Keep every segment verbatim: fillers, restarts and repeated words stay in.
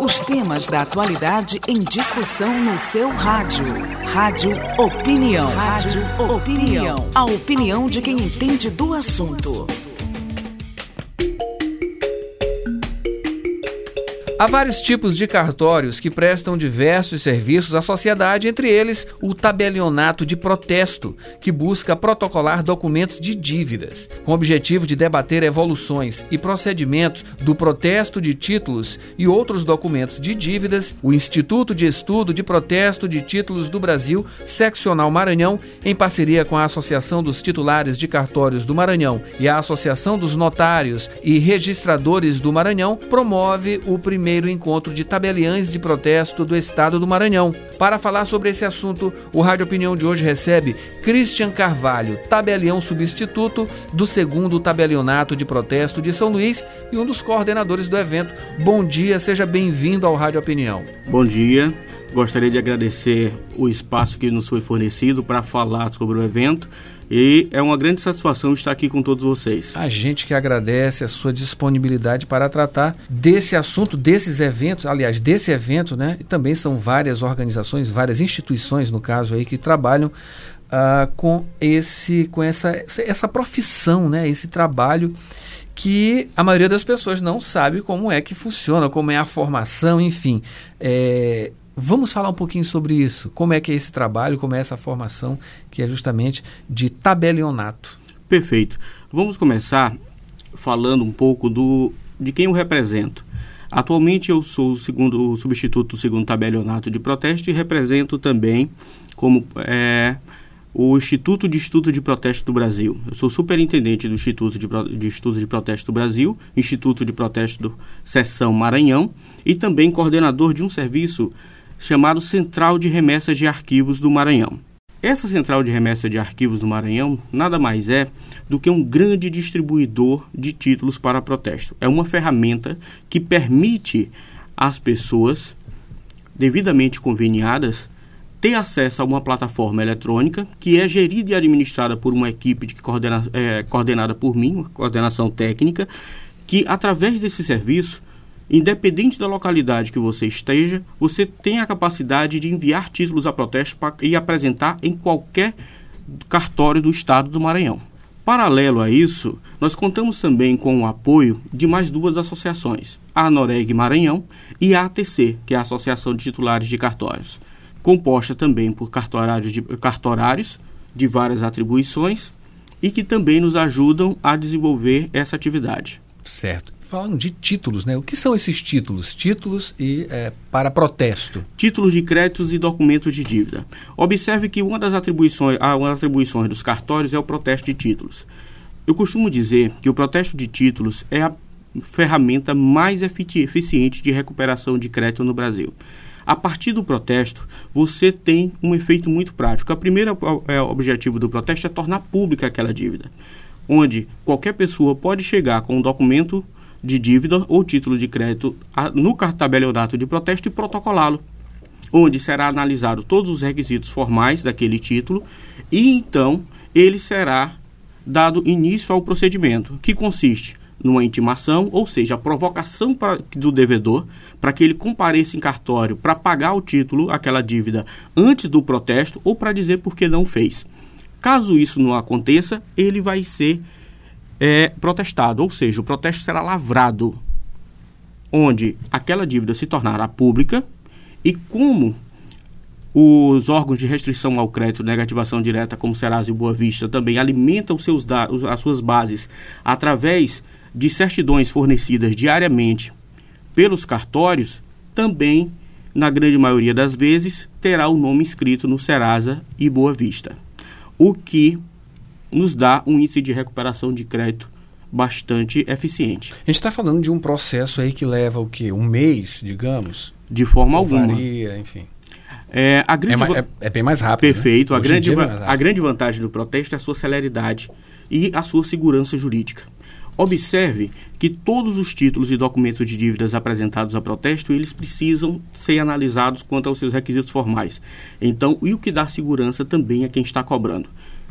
Os temas da atualidade em discussão no seu rádio. Rádio Opinião. Rádio Opinião. A opinião de quem entende do assunto. Há vários tipos de cartórios que prestam diversos serviços à sociedade, entre eles o tabelionato de protesto, que busca protocolar documentos de dívidas, com o objetivo de debater evoluções e procedimentos do protesto de títulos e outros documentos de dívidas. O Instituto de Estudo de Protesto de Títulos do Brasil, Seccional Maranhão, em parceria com a Associação dos Titulares de Cartórios do Maranhão e a Associação dos Notários e Registradores do Maranhão, promove o primeiro primeiro encontro de tabeliães de protesto do estado do Maranhão. Para falar sobre esse assunto, o Rádio Opinião de hoje recebe Christian Carvalho, tabelião substituto do segundo Tabelionato de Protesto de São Luís e um dos coordenadores do evento. Bom dia, seja bem-vindo ao Rádio Opinião. Bom dia, gostaria de agradecer o espaço que nos foi fornecido para falar sobre o evento. E é uma grande satisfação estar aqui com todos vocês. A gente que agradece a sua disponibilidade para tratar desse assunto, desses eventos, aliás, desse evento, né? E também são várias organizações, várias instituições, no caso aí, que trabalham uh, com, esse, com essa, essa profissão, né? Esse trabalho que a maioria das pessoas não sabe como é que funciona, como é a formação, enfim. É... Vamos falar um pouquinho sobre isso. Como é que é esse trabalho, como é essa formação, que é justamente de tabelionato. Perfeito. Vamos começar falando um pouco do, de quem eu represento. Atualmente eu sou o, segundo, o substituto do segundo Tabelionato de Protesto e represento também como é, o Instituto de Estudo de Protesto do Brasil. Eu sou superintendente do Instituto de, de Estudo de Protesto do Brasil, Instituto de Protesto do Seção Maranhão e também coordenador de um serviço chamado Central de Remessas de Arquivos do Maranhão. Essa Central de Remessas de Arquivos do Maranhão nada mais é do que um grande distribuidor de títulos para protesto. É uma ferramenta que permite às pessoas devidamente conveniadas ter acesso a uma plataforma eletrônica que é gerida e administrada por uma equipe de coordena, é, coordenada por mim, uma coordenação técnica, que através desse serviço, independente da localidade que você esteja, você tem a capacidade de enviar títulos a protesto pra, e apresentar em qualquer cartório do estado do Maranhão. Paralelo a isso, nós contamos também com o apoio de mais duas associações, a Anoreg Maranhão e a A T C, que é a Associação de Titulares de Cartórios, composta também por cartorários de, cartorários de várias atribuições e que também nos ajudam a desenvolver essa atividade. Certo. Falando de títulos, né? O que são esses títulos? Títulos e é, para protesto. Títulos de créditos e documentos de dívida. Observe que uma das atribuições, uma das atribuições dos cartórios é o protesto de títulos. Eu costumo dizer que o protesto de títulos é a ferramenta mais eficiente de recuperação de crédito no Brasil. A partir do protesto, você tem um efeito muito prático. O primeiro objetivo do protesto é tornar pública aquela dívida, onde qualquer pessoa pode chegar com um documento de dívida ou título de crédito no tabelionato de protesto e protocolá-lo, onde será analisado todos os requisitos formais daquele título e então ele será dado início ao procedimento, que consiste numa intimação, ou seja, a provocação pra, do devedor para que ele compareça em cartório para pagar o título, aquela dívida, antes do protesto ou para dizer por que não fez. Caso isso não aconteça, ele vai ser É, protestado, ou seja, o protesto será lavrado, onde aquela dívida se tornará pública e como os órgãos de restrição ao crédito, negativação direta, como Serasa e Boa Vista, também alimentam os seus dados, as suas bases através de certidões fornecidas diariamente pelos cartórios, também, na grande maioria das vezes, terá o nome escrito no Serasa e Boa Vista, o que nos dá um índice de recuperação de crédito bastante eficiente. A gente está falando de um processo aí que leva o quê? Um mês, digamos? De forma alguma. Varia, enfim. É, a grande é, mais, é, é bem mais rápido. Perfeito. Né? A, grande, é a grande vantagem do protesto é a sua celeridade e a sua segurança jurídica. Observe que todos os títulos e documentos de dívidas apresentados a protesto, eles precisam ser analisados quanto aos seus requisitos formais. Então, e o que dá segurança também a quem está cobrando.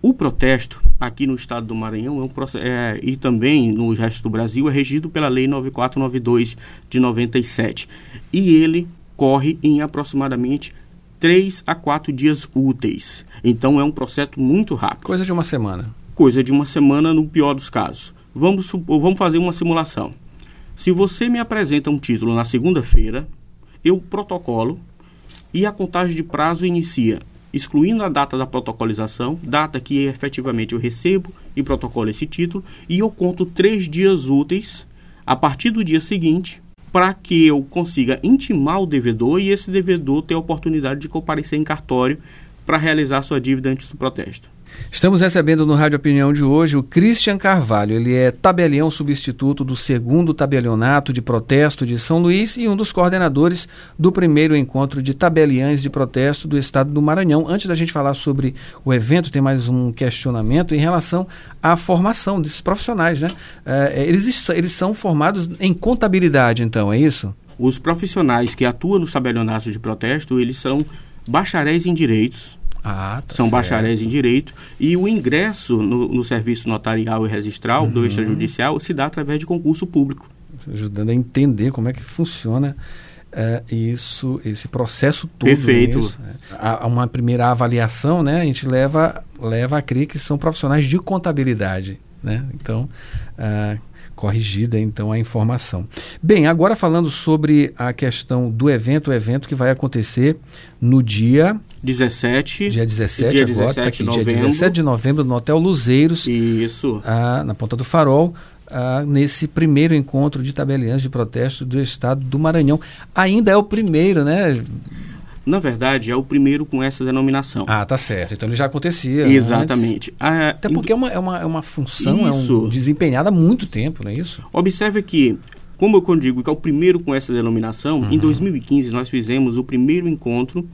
O protesto, aqui no estado do Maranhão, é um processo, é, e também no resto do Brasil, é regido pela Lei nove mil quatrocentos e noventa e dois de noventa e sete. E ele corre em aproximadamente três a quatro dias úteis. Então, é um processo muito rápido. Coisa de uma semana. Coisa de uma semana, no pior dos casos. Vamos, supor, vamos fazer uma simulação. Se você me apresenta um título na segunda-feira, eu protocolo e a contagem de prazo inicia, excluindo a data da protocolização, data que efetivamente eu recebo e protocolo esse título, e eu conto três dias úteis a partir do dia seguinte para que eu consiga intimar o devedor e esse devedor ter a oportunidade de comparecer em cartório para realizar sua dívida antes do protesto. Estamos recebendo no Rádio Opinião de hoje o Christian Carvalho. Ele é tabelião substituto do segundo tabelionato de protesto de São Luís e um dos coordenadores do primeiro encontro de tabeliães de protesto do estado do Maranhão. Antes da gente falar sobre o evento, tem mais um questionamento em relação à formação desses profissionais, né? É, eles, eles são formados em contabilidade, então, é isso? Os profissionais que atuam nos tabelionatos de protesto, eles são bacharéis em direitos. Ah, tá são certo. bacharéis em direito, e o ingresso no, no serviço notarial e registral uhum. do extrajudicial se dá através de concurso público. Ajudando a entender como é que funciona uh, isso, esse processo todo. Perfeito. Isso, né? Há uma primeira avaliação, né? A gente leva, leva a crer que são profissionais de contabilidade, né? Então, uh, corrigida então a informação. Bem, agora falando sobre a questão do evento, o evento que vai acontecer no dia dezessete, dia dezessete dia agora, dezessete tá aqui, de novembro. dia dezessete de novembro no Hotel Luzeiros. Isso. Ah, na Ponta do Farol, ah, nesse primeiro encontro de tabeliães de protesto do estado do Maranhão. Ainda é o primeiro, né? Na verdade, é o primeiro com essa denominação. Ah, tá certo. Então ele já acontecia. Exatamente. Ah, até porque é uma, é uma, é uma função é um, desempenhada há muito tempo, não é isso? Observe que, como eu digo, que é o primeiro com essa denominação, uhum. em dois mil e quinze nós fizemos o primeiro encontro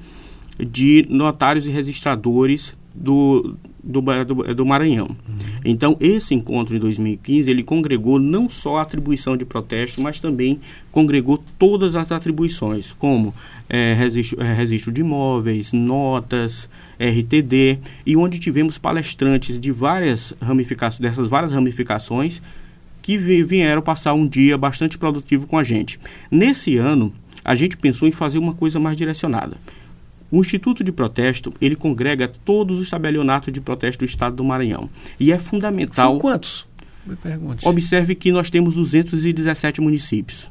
de notários e registradores do, do, do, do Maranhão. Uhum. Então, esse encontro em dois mil e quinze, ele congregou não só a atribuição de protesto, mas também congregou todas as atribuições, como é, registro, é, registro de imóveis, notas, R T D, e onde tivemos palestrantes de várias ramificações, dessas várias ramificações, que vieram passar um dia bastante produtivo com a gente. Nesse ano, a gente pensou em fazer uma coisa mais direcionada. O Instituto de Protesto, ele congrega todos os tabelionatos de protesto do estado do Maranhão. E é fundamental... São quantos? Me pergunte. Observe que nós temos duzentos e dezessete municípios.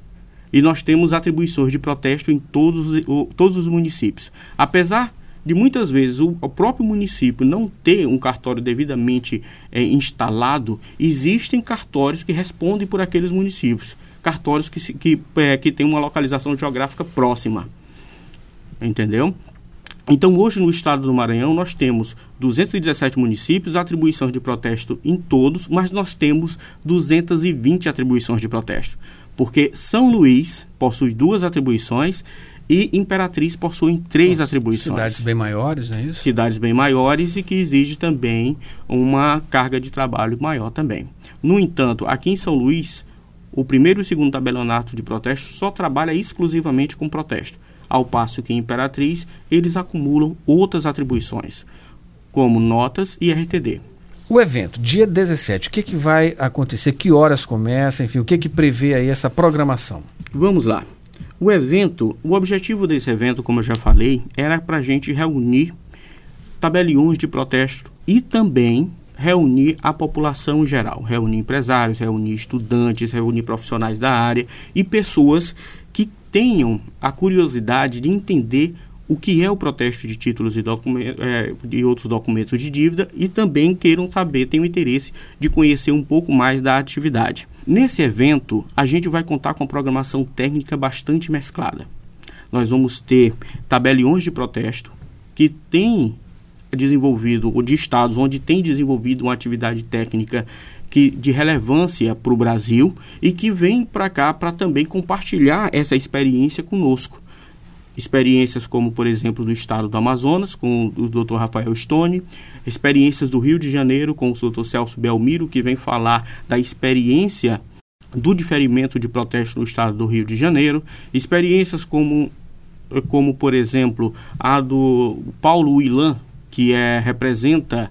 E nós temos atribuições de protesto em todos, o, todos os municípios. Apesar de muitas vezes o, o próprio município não ter um cartório devidamente é, instalado, existem cartórios que respondem por aqueles municípios. Cartórios que, que, é, que têm uma localização geográfica próxima. Entendeu? Então, hoje no estado do Maranhão, nós temos duzentos e dezessete municípios, atribuições de protesto em todos, mas nós temos duzentas e vinte atribuições de protesto. Porque São Luís possui duas atribuições e Imperatriz possuem três Nossa, atribuições. Cidades bem maiores, não é isso? Cidades bem maiores e que exige também uma carga de trabalho maior também. No entanto, aqui em São Luís, o primeiro e o segundo tabelionato de protesto só trabalha exclusivamente com protesto. Ao passo que em Imperatriz, eles acumulam outras atribuições, como notas e R T D. O evento, dia dezessete, o que, que vai acontecer? Que horas começa? Enfim, o que, que prevê aí essa programação? Vamos lá. O evento, o objetivo desse evento, como eu já falei, era para a gente reunir tabeliões de protesto e também reunir a população em geral, reunir empresários, reunir estudantes, reunir profissionais da área e pessoas que tenham a curiosidade de entender o que é o protesto de títulos e, documentos, é, e outros documentos de dívida e também queiram saber, tenham interesse de conhecer um pouco mais da atividade. Nesse evento, a gente vai contar com uma programação técnica bastante mesclada. Nós vamos ter tabeliões de protesto que têm desenvolvido, ou de estados onde tem desenvolvido uma atividade técnica que, de relevância para o Brasil e que vem para cá para também compartilhar essa experiência conosco. Experiências como, por exemplo, do estado do Amazonas, com o doutor Rafael Stone, experiências do Rio de Janeiro, com o doutor Celso Belmiro, que vem falar da experiência do diferimento de protesto no estado do Rio de Janeiro, experiências como, como por exemplo, a do Paulo Ilan, que é, representa o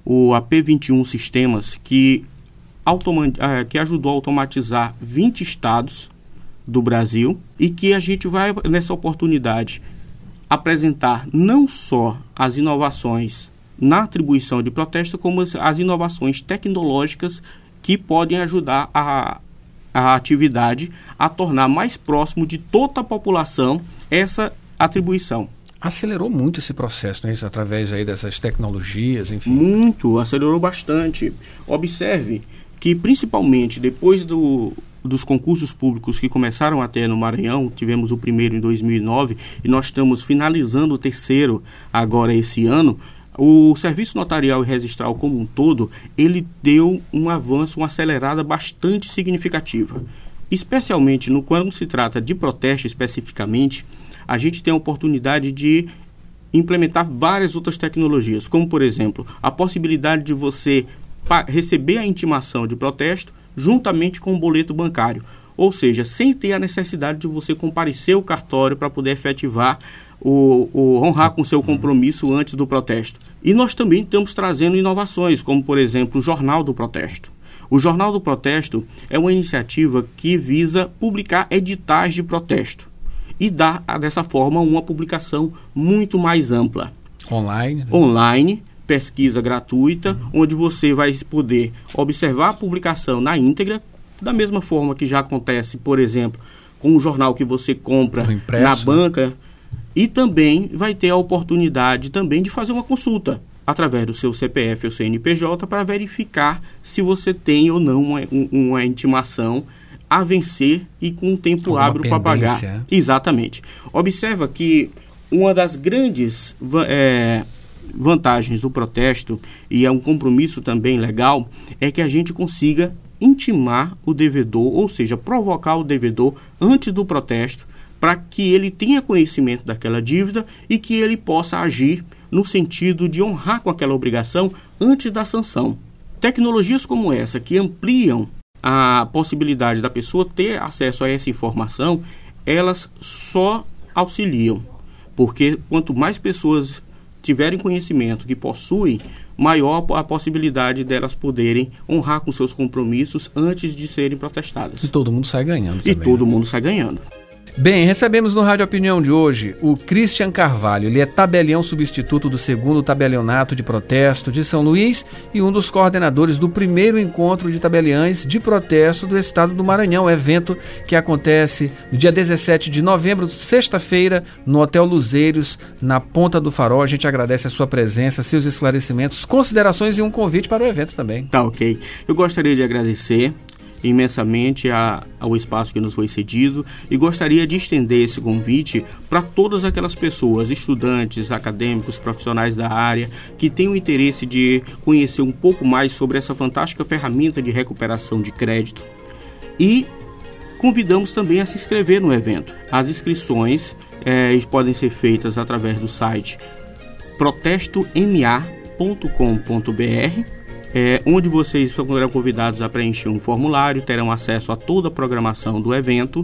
o A P vinte e um Sistemas, que, automa- que ajudou a automatizar vinte estados do Brasil, e que a gente vai, nessa oportunidade, apresentar não só as inovações na atribuição de protesto, como as inovações tecnológicas que podem ajudar a, a atividade a tornar mais próximo de toda a população essa atribuição. Acelerou muito esse processo, né? Isso, através aí dessas tecnologias, enfim. Muito, acelerou bastante. Observe que, principalmente depois do, dos concursos públicos que começaram a ter no Maranhão, tivemos o primeiro em dois mil e nove e nós estamos finalizando o terceiro agora esse ano, o serviço notarial e registral como um todo, ele deu um avanço, uma acelerada bastante significativa. Especialmente no, quando se trata de protesto especificamente, a gente tem a oportunidade de implementar várias outras tecnologias, como, por exemplo, a possibilidade de você pa- receber a intimação de protesto juntamente com o boleto bancário, ou seja, sem ter a necessidade de você comparecer ao cartório para poder efetivar o, o honrar com seu compromisso antes do protesto. E nós também estamos trazendo inovações, como, por exemplo, o Jornal do Protesto. O Jornal do Protesto é uma iniciativa que visa publicar editais de protesto e dar, dessa forma, uma publicação muito mais ampla. Online? Né? Online, pesquisa gratuita, uhum. onde você vai poder observar a publicação na íntegra, da mesma forma que já acontece, por exemplo, com o jornal que você compra na banca, e também vai ter a oportunidade também de fazer uma consulta através do seu C P F ou C N P J para verificar se você tem ou não uma, uma intimação a vencer e com um tempo hábil para pagar. Exatamente. Observa que uma das grandes é, vantagens do protesto, e é um compromisso também legal, é que a gente consiga intimar o devedor, ou seja, provocar o devedor antes do protesto, para que ele tenha conhecimento daquela dívida e que ele possa agir no sentido de honrar com aquela obrigação antes da sanção. Tecnologias como essa, que ampliam a possibilidade da pessoa ter acesso a essa informação, elas só auxiliam, porque quanto mais pessoas tiverem conhecimento que possuem, maior a possibilidade delas poderem honrar com seus compromissos antes de serem protestadas. E todo mundo sai ganhando E também, todo né? mundo sai ganhando. Bem, recebemos no Rádio Opinião de hoje o Christian Carvalho. Ele é tabelião substituto do segundo Tabelionato de Protesto de São Luís e um dos coordenadores do primeiro encontro de tabeliães de protesto do estado do Maranhão, evento que acontece no dia dezessete de novembro, sexta-feira, no Hotel Luzeiros, na Ponta do Farol. A gente agradece a sua presença, seus esclarecimentos, considerações e um convite para o evento também. Tá, ok. Eu gostaria de agradecer imensamente a, ao espaço que nos foi cedido e gostaria de estender esse convite para todas aquelas pessoas, estudantes, acadêmicos, profissionais da área, que têm o interesse de conhecer um pouco mais sobre essa fantástica ferramenta de recuperação de crédito, e convidamos também a se inscrever no evento. As inscrições é, podem ser feitas através do site protesto m a ponto com ponto b r, É, onde vocês serão convidados a preencher um formulário, terão acesso a toda a programação do evento,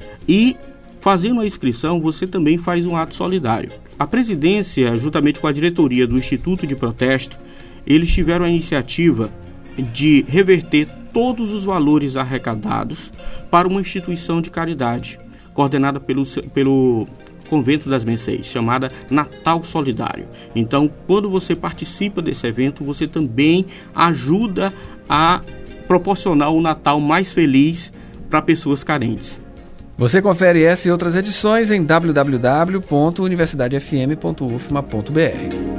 e fazendo a inscrição você também faz um ato solidário. A presidência, juntamente com a diretoria do Instituto de Protesto, eles tiveram a iniciativa de reverter todos os valores arrecadados para uma instituição de caridade, coordenada pelo, pelo Convento das Mercês, chamada Natal Solidário. Então, quando você participa desse evento, você também ajuda a proporcionar um Natal mais feliz para pessoas carentes. Você confere essa e outras edições em w w w ponto universidade f m ponto u f m a ponto b r.